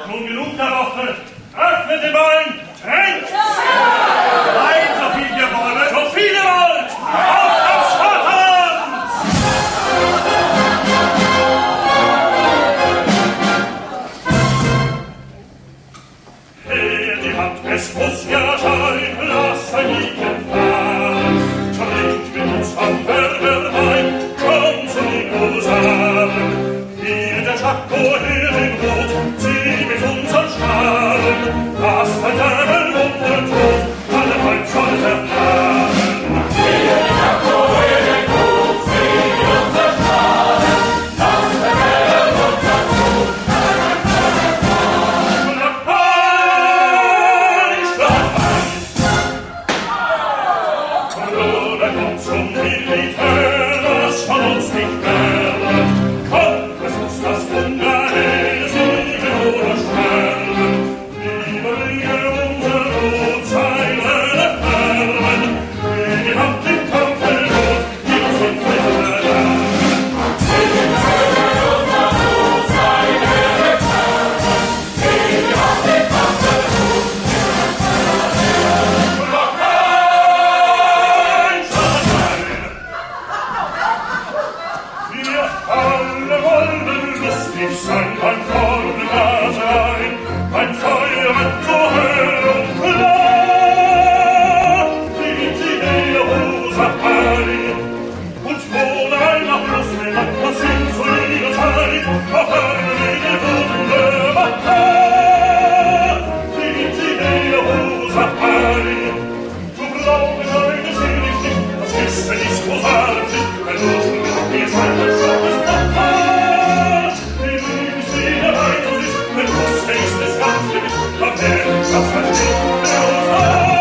Nun genug der Worte. Öffnet den Wein, trinkt! Wein, so viel ihr wollt, so viel ihr wollt! Auf das Vaterland! Hey, die Hand, es muss ja sein, lass ein Liedchen fahren. Trinkt mit uns am Werberwein, komm zu den Husaren. Hier der Schacko, hier den Rot, zieh mit unseren Scharen. Lasst ein Dämon und Tod, alle Feind soll erfahren. Hier der Schacko, hier den Rot, zieh mit unseren Scharen. Lasst ein Dämon und Tod, alle Feind soll erfahren. Bruder, komm zum Militär, das von uns nicht fern. Komm, es muss das Ungeheil siegen oder sterben. Liebe unser Blut, seine Fernen. Die Hand im Kampf Not, die uns in Frieden erlernen. Liebe unser Blut, seine Fernen. Die Hand im Kampf Not, die uns in Frieden erlernen. Noch eins allein. Wir alle wollen lustig sein beim Korngasein, beim Feuer so hell und klar. Zieht sie die Hose ein und wohnen ein nach Russland, das sind zu ihrer Zeit noch einige wunderbare. Zieht sie die Hose ein, du brauchst eine Seele nicht, das Wissen ist großartig, ein Luschen, wir seid ein Schönes Papa. Wie lieb sie bereit uns ist, wenn Russe ist es ganz gewiss, doch der, das versteht, der uns